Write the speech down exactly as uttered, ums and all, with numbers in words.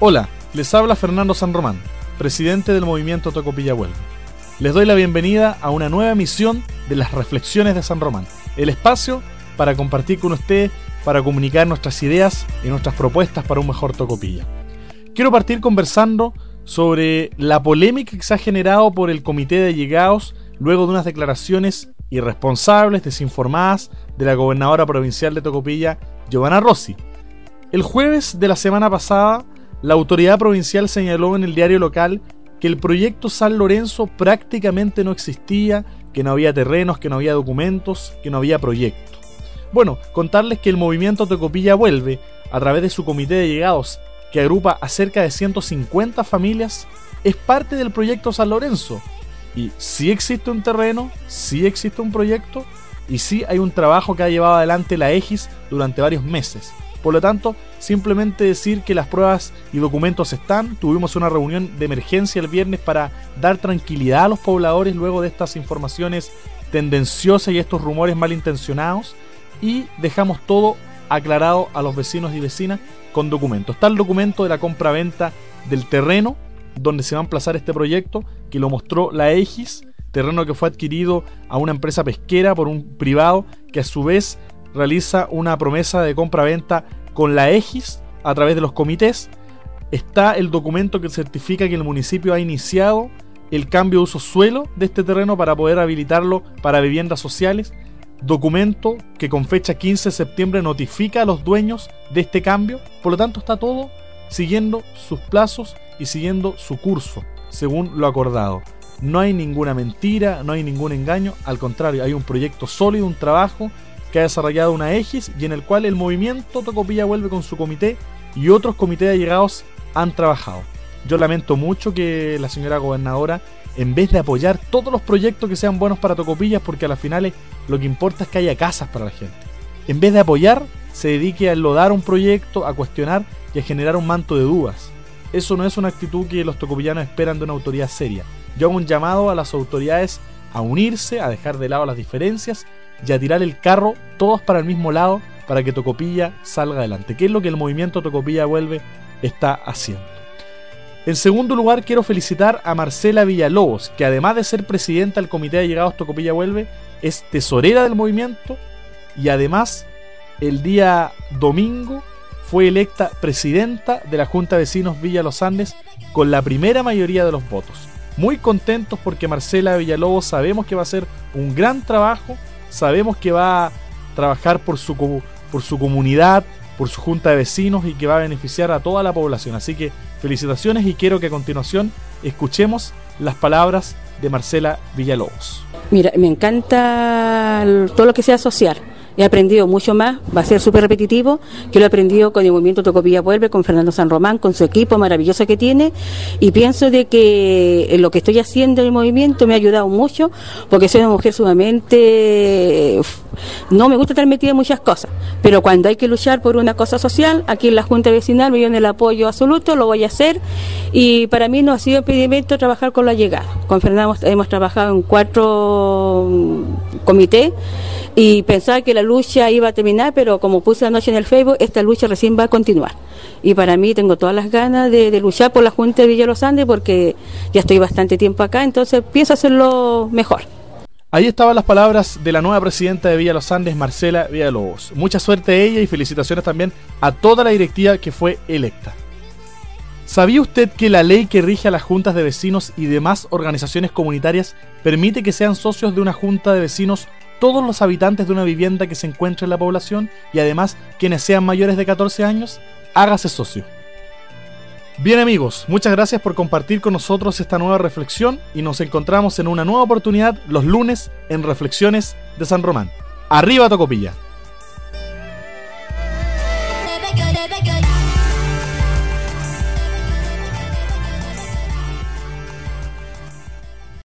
Hola, les habla Fernando San Román, presidente del movimiento Tocopilla Vuelve. Les doy la bienvenida a una nueva emisión de las Reflexiones de San Román, el espacio para compartir con ustedes, para comunicar nuestras ideas y nuestras propuestas para un mejor Tocopilla. Quiero partir conversando sobre la polémica que se ha generado por el Comité de Allegados luego de unas declaraciones irresponsables, desinformadas de la gobernadora provincial de Tocopilla, Giovanna Rossi. El jueves de la semana pasada, la autoridad provincial señaló en el diario local que el proyecto San Lorenzo prácticamente no existía, que no había terrenos, que no había documentos, que no había proyecto. Bueno, contarles que el movimiento Tocopilla Vuelve, a través de su comité de allegados, que agrupa a cerca de ciento cincuenta familias, es parte del proyecto San Lorenzo. Y sí existe un terreno, sí existe un proyecto, y sí hay un trabajo que ha llevado adelante la Egis durante varios meses. Por lo tanto, simplemente decir que las pruebas y documentos están. Tuvimos una reunión de emergencia el viernes para dar tranquilidad a los pobladores luego de estas informaciones tendenciosas y estos rumores malintencionados, y dejamos todo aclarado a los vecinos y vecinas con documentos. Está el documento de la compra-venta del terreno donde se va a emplazar este proyecto, que lo mostró la Egis, terreno que fue adquirido a una empresa pesquera por un privado que a su vez realiza una promesa de compra-venta con la Egis a través de los comités. Está el documento que certifica que el municipio ha iniciado el cambio de uso suelo de este terreno para poder habilitarlo para viviendas sociales. Documento que con fecha quince de septiembre notifica a los dueños de este cambio. Por lo tanto, está todo siguiendo sus plazos y siguiendo su curso, según lo acordado. No hay ninguna mentira, no hay ningún engaño. Al contrario, hay un proyecto sólido, un trabajo que ha desarrollado una Egis y en el cual el movimiento Tocopilla Vuelve con su comité y otros comités de allegados han trabajado. Yo lamento mucho que la señora gobernadora, en vez de apoyar todos los proyectos que sean buenos para Tocopillas, porque a las finales lo que importa es que haya casas para la gente, en vez de apoyar, se dedique a enlodar un proyecto, a cuestionar y a generar un manto de dudas. Eso no es una actitud que los tocopillanos esperan de una autoridad seria. Yo hago un llamado a las autoridades a unirse, a dejar de lado las diferencias y a tirar el carro todos para el mismo lado para que Tocopilla salga adelante, que es lo que el movimiento Tocopilla Vuelve está haciendo. En segundo lugar, quiero felicitar a Marcela Villalobos, que además de ser presidenta del Comité de Allegados Tocopilla Vuelve, es tesorera del movimiento y además el día domingo fue electa presidenta de la Junta de Vecinos Villa Los Andes con la primera mayoría de los votos. Muy contentos porque Marcela Villalobos sabemos que va a hacer un gran trabajo, sabemos que va a trabajar por su, por su comunidad, por su junta de vecinos y que va a beneficiar a toda la población. Así que felicitaciones y quiero que a continuación escuchemos las palabras de Marcela Villalobos. Mira, me encanta todo lo que sea social. He aprendido mucho más, va a ser súper repetitivo, que lo he aprendido con el movimiento Tocopilla Vuelve, con Fernando San Román, con su equipo maravilloso que tiene, y pienso de que lo que estoy haciendo en el movimiento me ha ayudado mucho, porque soy una mujer sumamente... No me gusta estar metida en muchas cosas, pero cuando hay que luchar por una cosa social, aquí en la Junta Vecinal me dio el apoyo absoluto, lo voy a hacer, y para mí no ha sido impedimento trabajar con la llegada. Con Fernando hemos trabajado en cuatro comités, y pensaba que la lucha iba a terminar, pero como puse anoche en el Facebook, esta lucha recién va a continuar. Y para mí tengo todas las ganas de, de luchar por la Junta de Villa Los Andes, porque ya estoy bastante tiempo acá, entonces pienso hacerlo mejor. Ahí estaban las palabras de la nueva presidenta de Villa Los Andes, Marcela Villalobos. Mucha suerte a ella y felicitaciones también a toda la directiva que fue electa. ¿Sabía usted que la ley que rige a las juntas de vecinos y demás organizaciones comunitarias permite que sean socios de una junta de vecinos todos los habitantes de una vivienda que se encuentre en la población y además quienes sean mayores de catorce años? Hágase socio. Bien amigos, muchas gracias por compartir con nosotros esta nueva reflexión y nos encontramos en una nueva oportunidad los lunes en Reflexiones de San Román. ¡Arriba Tocopilla!